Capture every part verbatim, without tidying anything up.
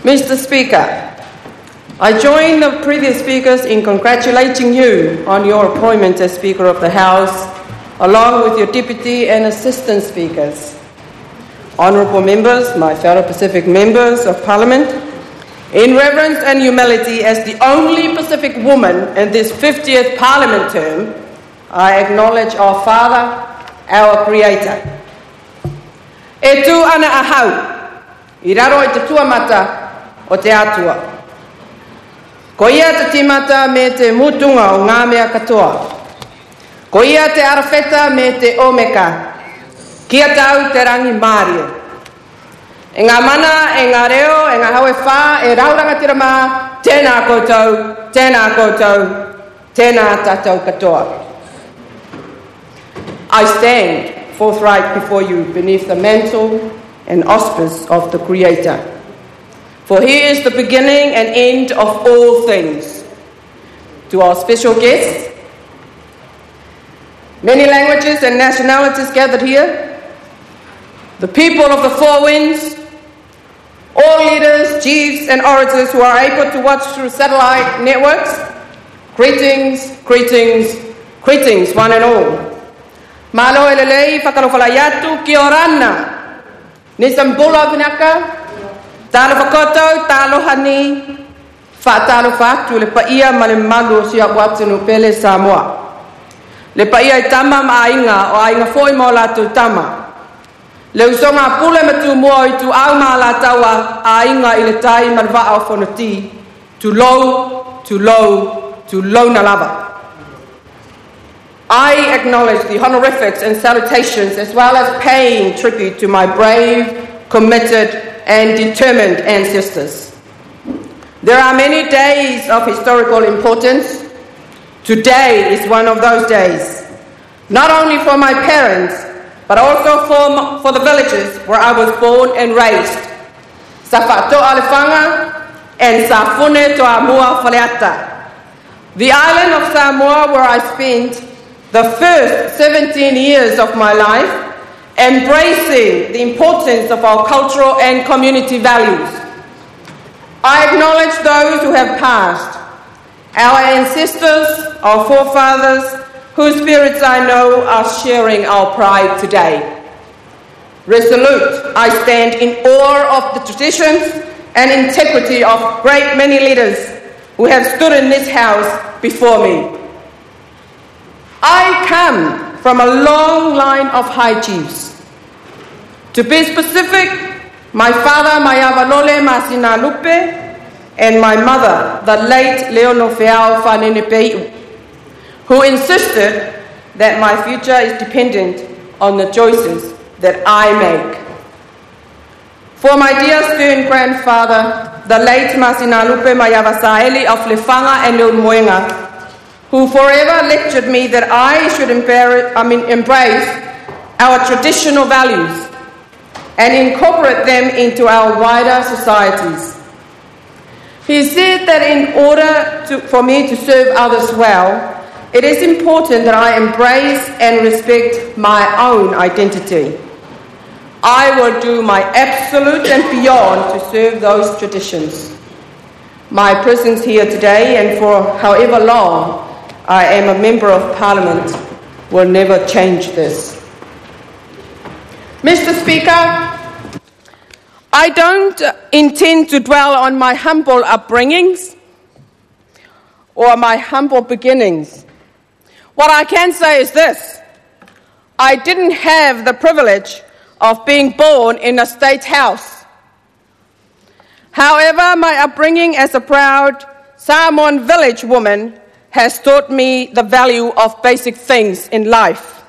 Mister Speaker, I join the previous speakers in congratulating you on your appointment as Speaker of the House, along with your Deputy and Assistant Speakers. Honourable members, my fellow Pacific members of Parliament, in reverence and humility as the only Pacific woman in this fiftieth Parliament term, I acknowledge our Father, our Creator. E tu ana ahau, I raro i te tuamata o te atua. Ko ia te timata me te mutunga o ngā mea katoa. Ko ia te arafeta me te omeka. Kia tau te rangi Māori. E ngā mana, e ngā reo, e ngā haue whā, e rauranga tira mā, tēnā koutou, tēnā koutou, tēnā tātou katoa. I stand forthright before you beneath the mantle and auspice of the Creator. For He is the beginning and end of all things. To our special guests, many languages and nationalities gathered here, the people of the Four Winds, all leaders, chiefs and orators who are able to watch through satellite networks, greetings, greetings, greetings one and all. Malo elelei whakalowhalayatu ki orana. Nisambula vinaka, talo whakoto, talo hani, whaatalo whatu le paia male malu si a watinu pele Samoa. Le paia i tama ma ainga o ainga foi mo latu tama. Le usonga pule matu mua i tu au ma la taua a inga i le tai marwa au whanoti. Tu low, tu low, tu low na lava. I acknowledge the honorifics and salutations as well as paying tribute to my brave, committed and determined ancestors. There are many days of historical importance. Today is one of those days. Not only for my parents, but also for, for the villages where I was born and raised. Safato Alefanga and Safune to Amua Faleata. The island of Samoa where I spent the first seventeen years of my life, embracing the importance of our cultural and community values. I acknowledge those who have passed, our ancestors, our forefathers, whose spirits I know are sharing our pride today. Resolute, I stand in awe of the traditions and integrity of great many leaders who have stood in this house before me. I come from a long line of high chiefs. To be specific, my father, Maiavalole Masina Lupe, and my mother, the late Leono Feao Whanenepeu, who insisted that my future is dependent on the choices that I make. For my dear stern grandfather, the late Masina Lupe Mayavasaeli of Lefanga and Leomoenga, who forever lectured me that I should embrace, I mean, embrace our traditional values and incorporate them into our wider societies. He said that in order to, for me to serve others well, it is important that I embrace and respect my own identity. I will do my absolute and beyond to serve those traditions. My presence here today and for however long I am a member of Parliament will never change this. Mister Speaker, I don't intend to dwell on my humble upbringings or my humble beginnings. What I can say is this: I didn't have the privilege of being born in a state house. However, my upbringing as a proud Samoan village woman has taught me the value of basic things in life.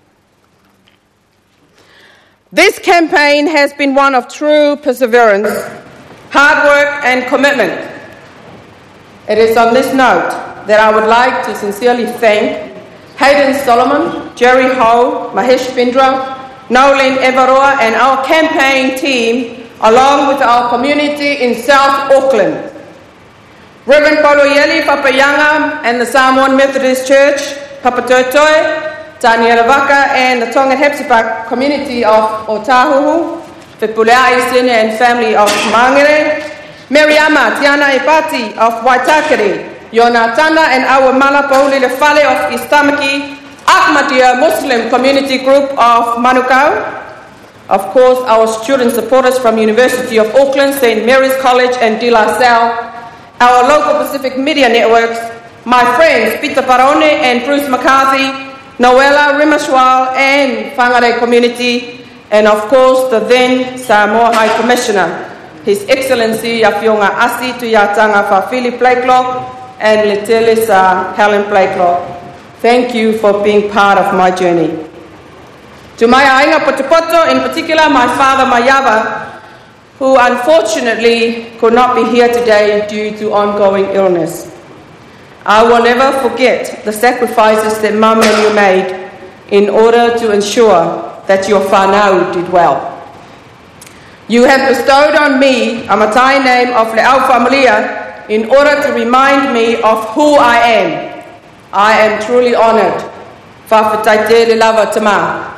This campaign has been one of true perseverance, hard work and commitment. It is on this note that I would like to sincerely thank Hayden Solomon, Jerry Ho, Mahesh Pindra, Nolan Evaroa and our campaign team, along with our community in South Auckland. Reverend Poloyeli Papayanga and the Samoan Methodist Church, Papatotoi, Tania Lavaka and the Tongan Hepsipak community of Otahuhu, the Puleai Senior and family of Mangere, Meriama Tiana Epati of Waitakere, Yonatana and our Malapoli Le Fale of Istamaki, Ahmadiyya Muslim Community Group of Manukau, of course our student supporters from University of Auckland, Saint Mary's College and De La Salle, our local Pacific Media Networks, my friends Peter Barone and Bruce McCarthy, Noella Rimashwal and Whangarei community, and of course the then Samoa High Commissioner, His Excellency Yafionga Asi Tuyatanga Fafili Blakelock and Letele Sa Helen Blakelock. Thank you for being part of my journey. To my Ainga Potopoto, in particular my father Mayava, who unfortunately could not be here today due to ongoing illness. I will never forget the sacrifices that Mum and you made in order to ensure that your whānau did well. You have bestowed on me a matai name of Le'au Familia in order to remind me of who I am. I am truly honoured. Whawhataite le lava tama.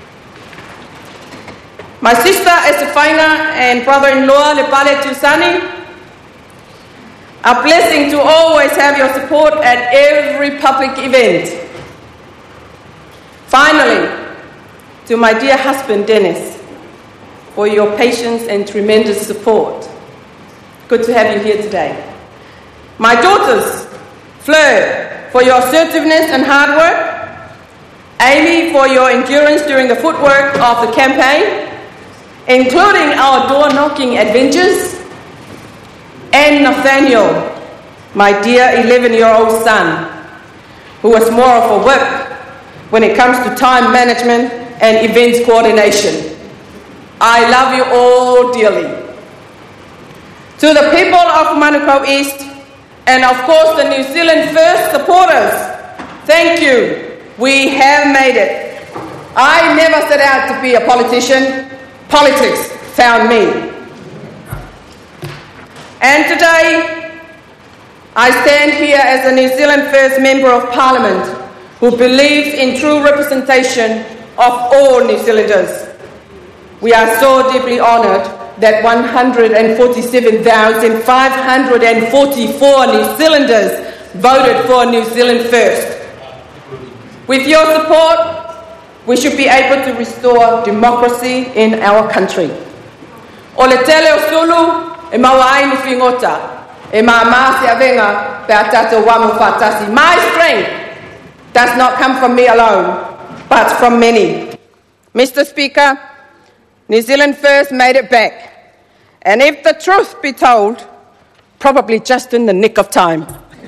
My sister Estefaina and brother-in-law Lepale Tusani, a blessing to always have your support at every public event. Finally, to my dear husband Dennis, for your patience and tremendous support. Good to have you here today. My daughters, Fleur, for your assertiveness and hard work. Amy, for your endurance during the footwork of the campaign, including our door-knocking adventures. And Nathaniel, my dear eleven-year-old son, who was more of a whip when it comes to time management and events coordination. I love you all dearly. To the people of Manukau East, and of course the New Zealand First supporters, thank you. We have made it. I never set out to be a politician. Politics found me. And today, I stand here as a New Zealand First Member of Parliament who believes in true representation of all New Zealanders. We are so deeply honoured that one hundred forty-seven thousand five hundred forty-four New Zealanders voted for New Zealand First. With your support, we should be able to restore democracy in our country. O le tele o sulu, e maua ai ni whingota, e maa se avenga pe atata wamu whatasi. My strength does not come from me alone, but from many. Mister Speaker, New Zealand First made it back. And if the truth be told, probably just in the nick of time.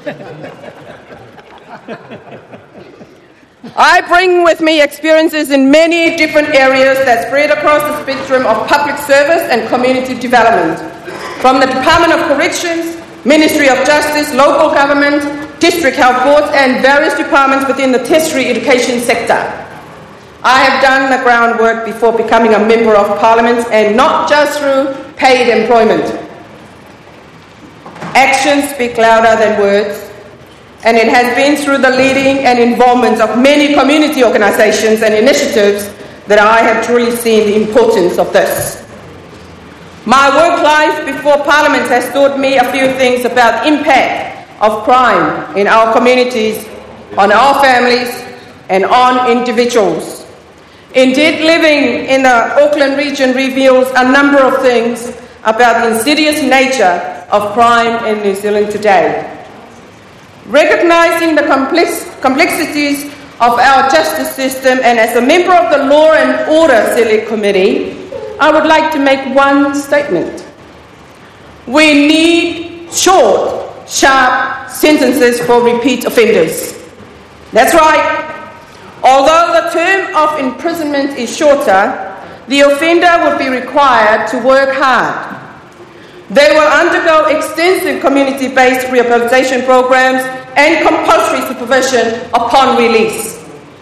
I bring with me experiences in many different areas that spread across the spectrum of public service and community development. From the Department of Corrections, Ministry of Justice, local government, district health boards, and various departments within the tertiary education sector. I have done the groundwork before becoming a member of Parliament, and not just through paid employment. Actions speak louder than words, and it has been through the leading and involvement of many community organisations and initiatives that I have truly seen the importance of this. My work life before Parliament has taught me a few things about the impact of crime in our communities, on our families, and on individuals. Indeed, living in the Auckland region reveals a number of things about the insidious nature of crime in New Zealand today. Recognising the complex, complexities of our justice system, and as a member of the Law and Order Select Committee, I would like to make one statement. We need short, sharp sentences for repeat offenders. That's right. Although the term of imprisonment is shorter, the offender will be required to work hard. They will undergo extensive community-based rehabilitation programs and compulsory supervision upon release.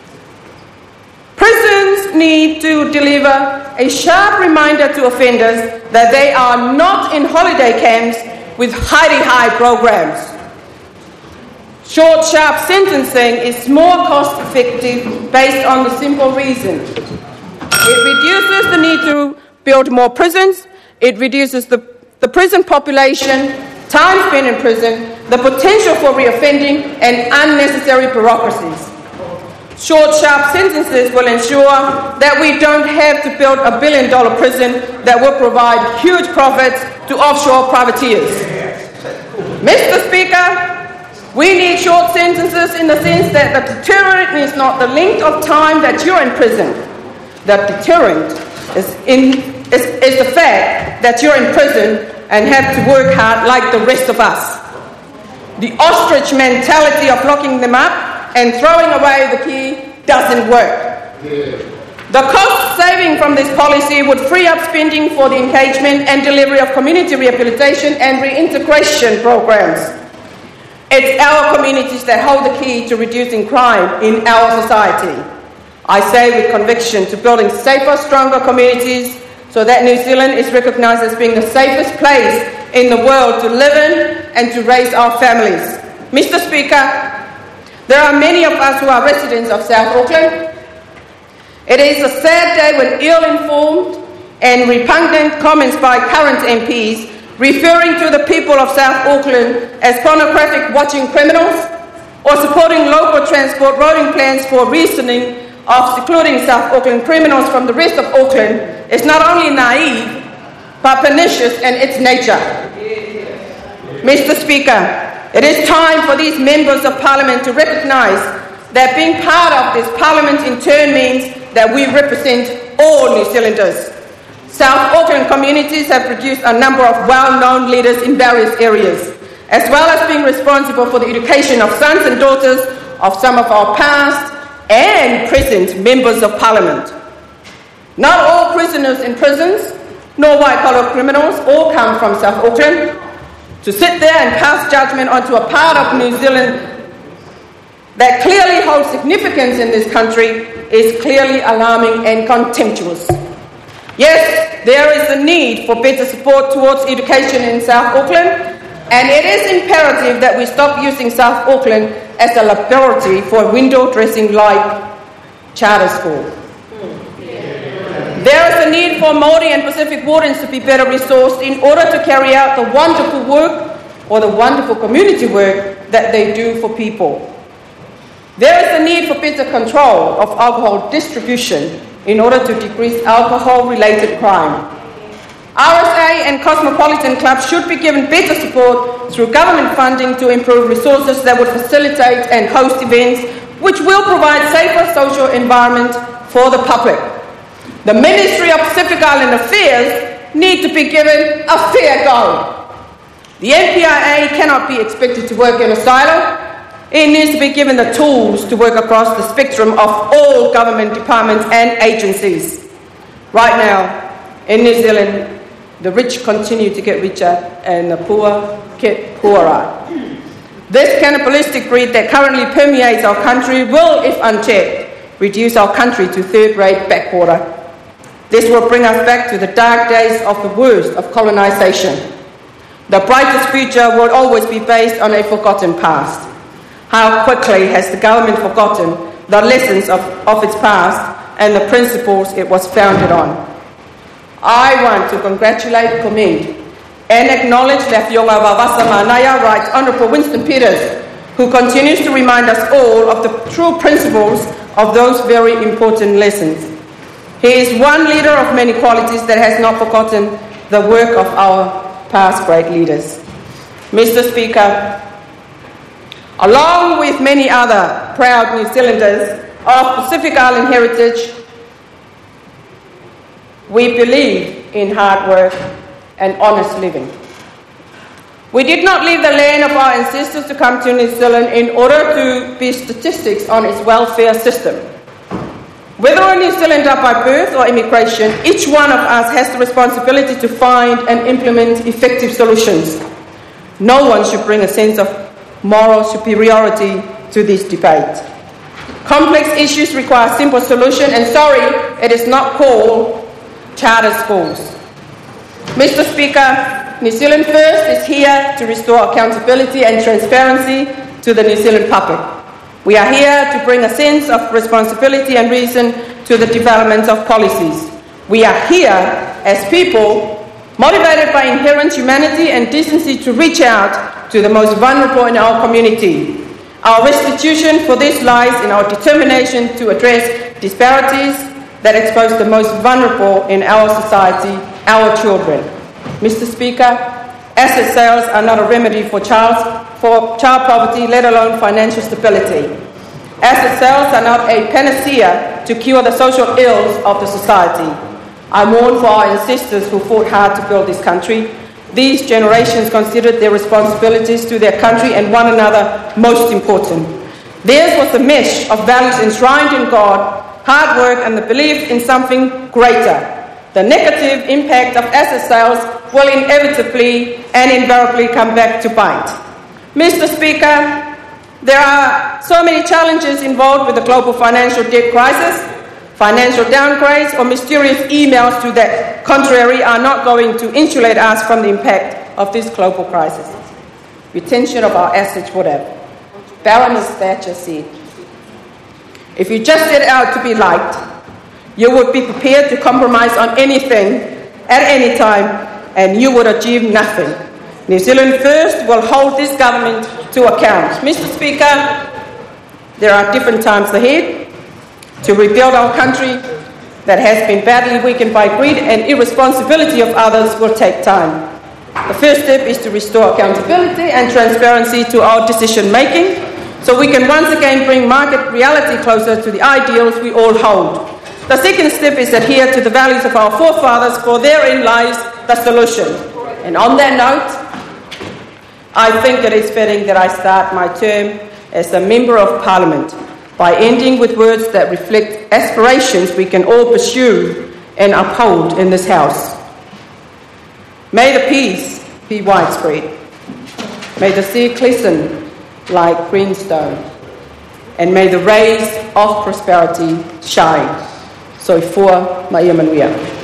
Prisons need to deliver a sharp reminder to offenders that they are not in holiday camps with hidey-high programs. Short, sharp sentencing is more cost-effective based on the simple reason. It reduces the need to build more prisons, it reduces the the prison population, time spent in prison, the potential for reoffending, and unnecessary bureaucracies. Short, sharp sentences will ensure that we don't have to build a billion-dollar prison that will provide huge profits to offshore privateers. Mister Speaker, we need short sentences in the sense that the deterrent is not the length of time that you're in prison. The deterrent is, in, is, is the fact that you're in prison and have to work hard like the rest of us. The ostrich mentality of locking them up and throwing away the key doesn't work. The cost saving from this policy would free up spending for the engagement and delivery of community rehabilitation and reintegration programs. It's our communities that hold the key to reducing crime in our society. I say with conviction to building safer, stronger communities so that New Zealand is recognised as being the safest place in the world to live in and to raise our families. Mister Speaker, there are many of us who are residents of South Auckland. It is a sad day when ill-informed and repugnant comments by current M Ps referring to the people of South Auckland as pornographic watching criminals or supporting local transport roading plans for reasoning of secluding South Auckland criminals from the rest of Auckland is not only naive but pernicious in its nature. Mister Speaker, it is time for these members of Parliament to recognise that being part of this Parliament in turn means that we represent all New Zealanders. South Auckland communities have produced a number of well-known leaders in various areas, as well as being responsible for the education of sons and daughters of some of our past and present members of Parliament. Not all prisoners in prisons, nor white-collar criminals, all come from South Auckland. To sit there and pass judgment onto a part of New Zealand that clearly holds significance in this country is clearly alarming and contemptuous. Yes, there is a need for better support towards education in South Auckland, and it is imperative that we stop using South Auckland as a laboratory for window dressing like charter school. There is a need for Māori and Pacific wardens to be better resourced in order to carry out the wonderful work or the wonderful community work that they do for people. There is a need for better control of alcohol distribution in order to decrease alcohol-related crime. R S A and Cosmopolitan Clubs should be given better support through government funding to improve resources that would facilitate and host events which will provide safer social environment for the public. The Ministry of Pacific Island Affairs need to be given a fair go. The M P I A cannot be expected to work in a silo. It needs to be given the tools to work across the spectrum of all government departments and agencies. Right now, in New Zealand, the rich continue to get richer and the poor get poorer. This cannibalistic greed that currently permeates our country will, if unchecked, reduce our country to third-rate backwater. This will bring us back to the dark days of the worst of colonisation. The brightest future will always be based on a forgotten past. How quickly has the government forgotten the lessons of, of its past and the principles it was founded on? I want to congratulate, commend, and acknowledge Lefionga Vavasa Manaya Right Honourable Winston Peters, who continues to remind us all of the true principles of those very important lessons. He is one leader of many qualities that has not forgotten the work of our past great leaders. Mister Speaker, along with many other proud New Zealanders of Pacific Island heritage, we believe in hard work and honest living. We did not leave the land of our ancestors to come to New Zealand in order to be statistics on its welfare system. Whether a New Zealander by birth or immigration, each one of us has the responsibility to find and implement effective solutions. No one should bring a sense of moral superiority to this debate. Complex issues require simple solution, and sorry, it is not called charter schools. Mister Speaker, New Zealand First is here to restore accountability and transparency to the New Zealand public. We are here to bring a sense of responsibility and reason to the development of policies. We are here as people motivated by inherent humanity and decency to reach out to the most vulnerable in our community. Our restitution for this lies in our determination to address disparities that expose the most vulnerable in our society, our children. Mister Speaker, asset sales are not a remedy for child, for child poverty, let alone financial stability. Asset sales are not a panacea to cure the social ills of the society. I mourn for our ancestors who fought hard to build this country. These generations considered their responsibilities to their country and one another most important. Theirs was a mesh of values enshrined in God, hard work, and the belief in something greater. The negative impact of asset sales will inevitably and invariably come back to bite. Mister Speaker, there are so many challenges involved with the global financial debt crisis. Financial downgrades or mysterious emails to the contrary are not going to insulate us from the impact of this global crisis. Retention of our assets, whatever. Baroness Thatcher said, if you just set out to be liked, you would be prepared to compromise on anything at any time, and you would achieve nothing. New Zealand First will hold this government to account. Mister Speaker, there are different times ahead. To rebuild our country that has been badly weakened by greed and irresponsibility of others will take time. The first step is to restore accountability and transparency to our decision-making so we can once again bring market reality closer to the ideals we all hold. The second step is adhere to the values of our forefathers, for therein lies the solution. And on that note, I think it is fitting that I start my term as a Member of Parliament by ending with words that reflect aspirations we can all pursue and uphold in this House. May the peace be widespread. May the sea glisten like greenstone. And may the rays of prosperity shine. Soifua Maia Manuia.